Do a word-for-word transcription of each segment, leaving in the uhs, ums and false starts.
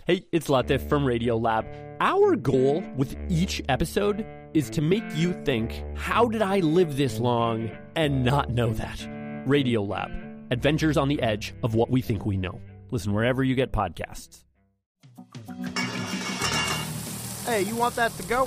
Hey, it's Latif from Radiolab. Our goal with each episode is to make you think, how did I live this long and not know that? Radiolab, adventures on the edge of what we think we know. Listen wherever you get podcasts. Hey, you want that to go?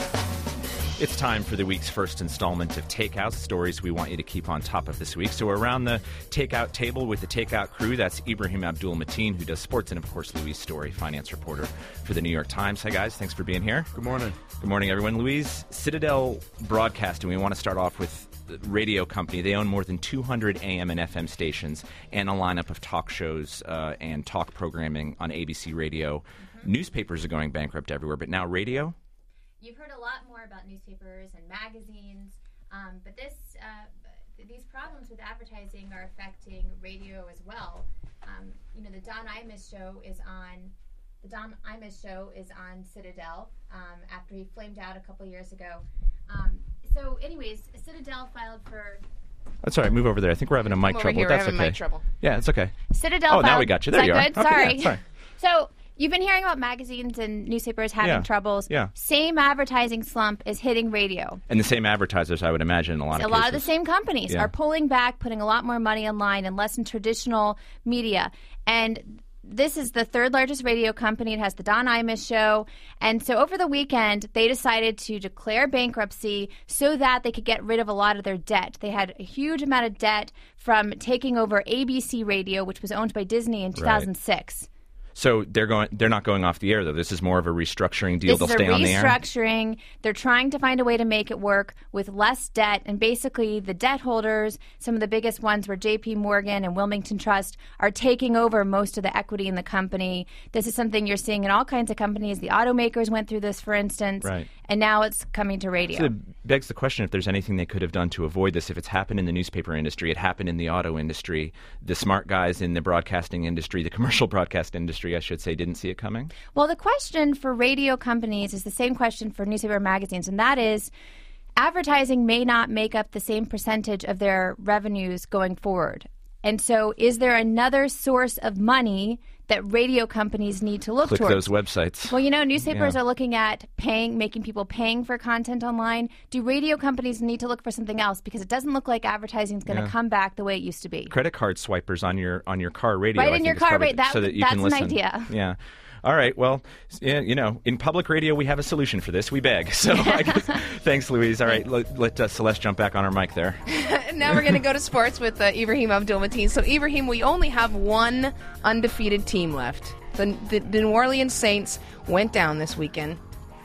It's time for the week's first installment of Takeout, stories we want you to keep on top of this week. So we're around the Takeout table with the Takeout crew. That's Ibrahim Abdul-Mateen, who does sports, and, of course, Louise Story, finance reporter for the New York Times. Hi, guys. Thanks for being here. Good morning. Good morning, everyone. Louise, Citadel Broadcasting, we want to start off with the radio company. They own more than two hundred A M and F M stations and a lineup of talk shows uh, and talk programming on A B C Radio. Mm-hmm. Newspapers are going bankrupt everywhere, but now radio? You've heard a lot more about newspapers and magazines, um, but this, uh, these problems with advertising are affecting radio as well. Um, you know, the Don Imus show is on. The Don Imus show is on Citadel um, after he flamed out a couple years ago. Um, so, anyways, Citadel filed for. That's all right. Move over there. I think we're having a mic Come trouble. Over here, That's we're having okay. Mic trouble. Yeah, it's okay. Citadel. Oh, filed, now we got you. There is you that are. Good? Okay, Sorry. yeah, sorry. So. You've been hearing about magazines and newspapers having Yeah. troubles. Yeah. Same advertising slump is hitting radio. And the same advertisers, I would imagine, in a lot A of lot cases. of the same companies Yeah. are pulling back, putting a lot more money online and less in traditional media. And this is the third largest radio company. It has the Don Imus show. And so over the weekend, they decided to declare bankruptcy so that they could get rid of a lot of their debt. They had a huge amount of debt from taking over A B C Radio, which was owned by Disney in two thousand six. Right. So they're going. They're not going off the air, though. This is more of a restructuring deal. This They'll is stay a on the air. restructuring. They're trying to find a way to make it work with less debt. And basically, the debt holders, some of the biggest ones were J P Morgan and Wilmington Trust, are taking over most of the equity in the company. This is something you're seeing in all kinds of companies. The automakers went through this, for instance. Right. And now it's coming to radio. So it begs the question if there's anything they could have done to avoid this. If it's happened in the newspaper industry, it happened in the auto industry. The smart guys in the broadcasting industry, the commercial broadcast industry, I should say, didn't see it coming? Well, the question for radio companies is the same question for newspaper magazines, and that is advertising may not make up the same percentage of their revenues going forward. And so is there another source of money that radio companies need to look Click towards? those websites. Well, you know, newspapers Yeah. are looking at paying, making people paying for content online. Do radio companies need to look for something else? Because it doesn't look like advertising is going to Yeah. come back the way it used to be. Credit card swipers on your on your car radio. Right I in think your is car probably- radio. That- so that you that's can an listen. idea. Yeah. All right. Well, yeah, you know, in public radio, we have a solution for this. We beg. So I guess, thanks, Louise. All right. Let, let uh, Celeste jump back on our mic there. Now we're going to go to sports with uh, Ibrahim Abdul-Mateen. So, Ibrahim, we only have one undefeated team left. The, the, the New Orleans Saints went down this weekend.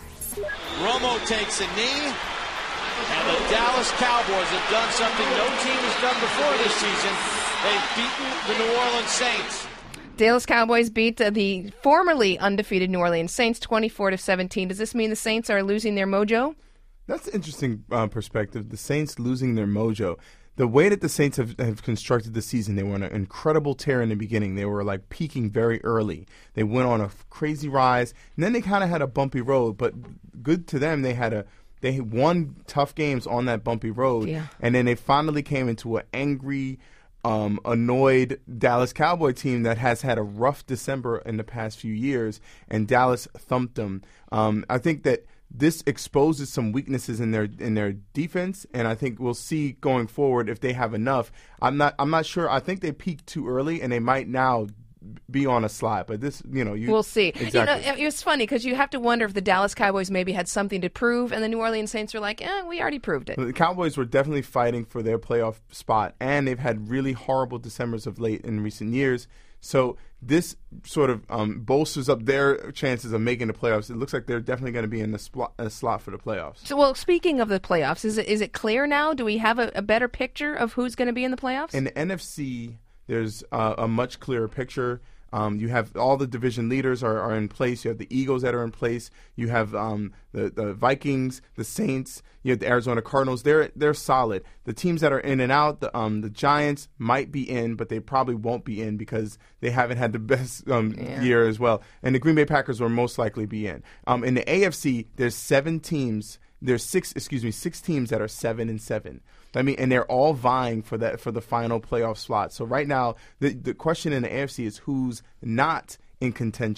Romo takes a knee, and the Dallas Cowboys have done something no team has done before this season. They've beaten the New Orleans Saints. Dallas Cowboys beat uh, the formerly undefeated New Orleans Saints twenty-four to seventeen. Does this mean the Saints are losing their mojo? That's an interesting uh, perspective. The Saints losing their mojo. The way that the Saints have, have constructed the season, they were on an incredible tear in the beginning. They were like peaking very early. They went on a f- crazy rise, and then they kind of had a bumpy road. But good to them, they had a they won tough games on that bumpy road, Yeah. and then they finally came into an angry, um, annoyed Dallas Cowboy team that has had a rough December in the past few years, and Dallas thumped them. Um, I think that this exposes some weaknesses in their in their defense, and I think we'll see going forward if they have enough. I'm not I'm not sure. I think they peaked too early, and they might now be on a slide. But this, you know, you We'll see. Exactly. You know, it, it was funny because you have to wonder if the Dallas Cowboys maybe had something to prove, and the New Orleans Saints were like, eh, we already proved it. The Cowboys were definitely fighting for their playoff spot, and they've had really horrible Decembers of late in recent years. So this sort of um, bolsters up their chances of making the playoffs. It looks like they're definitely going to be in the spl- a slot for the playoffs. So, well, speaking of the playoffs, is it is it clear now? Do we have a, a better picture of who's going to be in the playoffs? In the N F C, there's uh, a much clearer picture. Um, you have all the division leaders are, are in place. You have the Eagles that are in place. You have um, the, the Vikings, the Saints. You have the Arizona Cardinals. They're they're solid. The teams that are in and out, the um, the Giants might be in, but they probably won't be in because they haven't had the best um, Yeah. year as well. And the Green Bay Packers will most likely be in. Um, in the A F C, there's seven teams. There's six, excuse me, six teams that are seven and seven. I mean, and they're all vying for that for the final playoff slot. So right now, the the question in the A F C is who's not in contention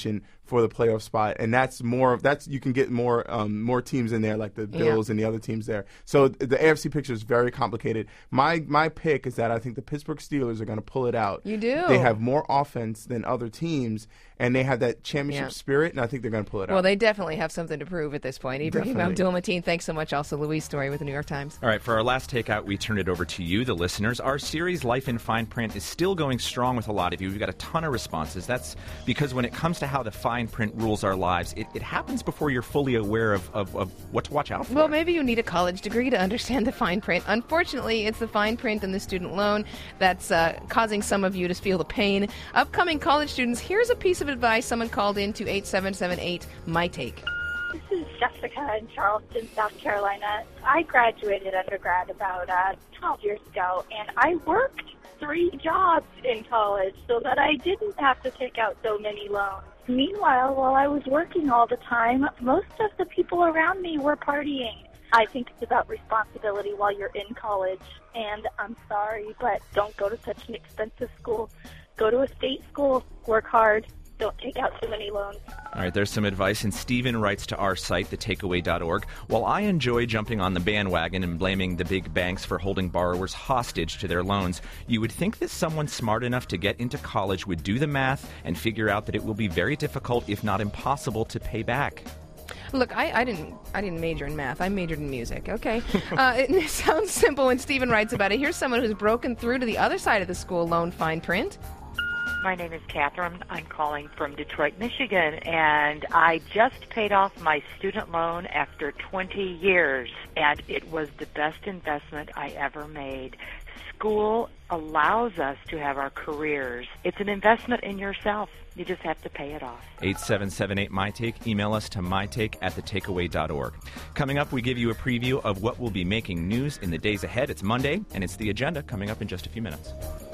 for the playoff spot, and that's more. That's you can get more um, more teams in there, like the Bills yeah. and the other teams there. So the A F C picture is very complicated. My my pick is that I think the Pittsburgh Steelers are going to pull it out. You do. They have more offense than other teams, and they have that championship Yeah. spirit, and I think they're going to pull it Well, out. they definitely have something to prove at this point. Ibrahim Definitely. Abdul-Mateen, thanks so much. Also, Louise Story with the New York Times. All right, for our last takeout, we turn it over to you, the listeners. Our series, Life in Fine Print, is still going strong with a lot of you. We've got a ton of responses. That's because when it comes to how the fine print rules our lives, it, it happens before you're fully aware of, of, of what to watch out for. Well, maybe you need a college degree to understand the fine print. Unfortunately, it's the fine print and the student loan that's uh, causing some of you to feel the pain. Upcoming college students, here's a piece of advice someone called in to eight seven seven eight, My Take. This is Jessica in Charleston, South Carolina. I graduated undergrad about uh, twelve years ago, and I worked three jobs in college so that I didn't have to take out so many loans. Meanwhile, while I was working all the time, most of the people around me were partying. I think it's about responsibility while you're in college, and I'm sorry, but don't go to such an expensive school. Go to a state school, work hard, don't take out too many loans. All right, there's some advice, and Stephen writes to our site, the takeaway dot org. While I enjoy jumping on the bandwagon and blaming the big banks for holding borrowers hostage to their loans, you would think that someone smart enough to get into college would do the math and figure out that it will be very difficult, if not impossible, to pay back. Look, I, I didn't I didn't major in math. I majored in music, okay? uh, it, it sounds simple when Stephen writes about it. Here's someone who's broken through to the other side of the school loan fine print. My name is Catherine. I'm calling from Detroit, Michigan, and I just paid off my student loan after twenty years, and it was the best investment I ever made. School allows us to have our careers. It's an investment in yourself. You just have to pay it off. eight seven seven eight, my take. Email us to my take at the takeaway dot org. Coming up, we give you a preview of what will be making news in the days ahead. It's Monday, and it's the agenda coming up in just a few minutes.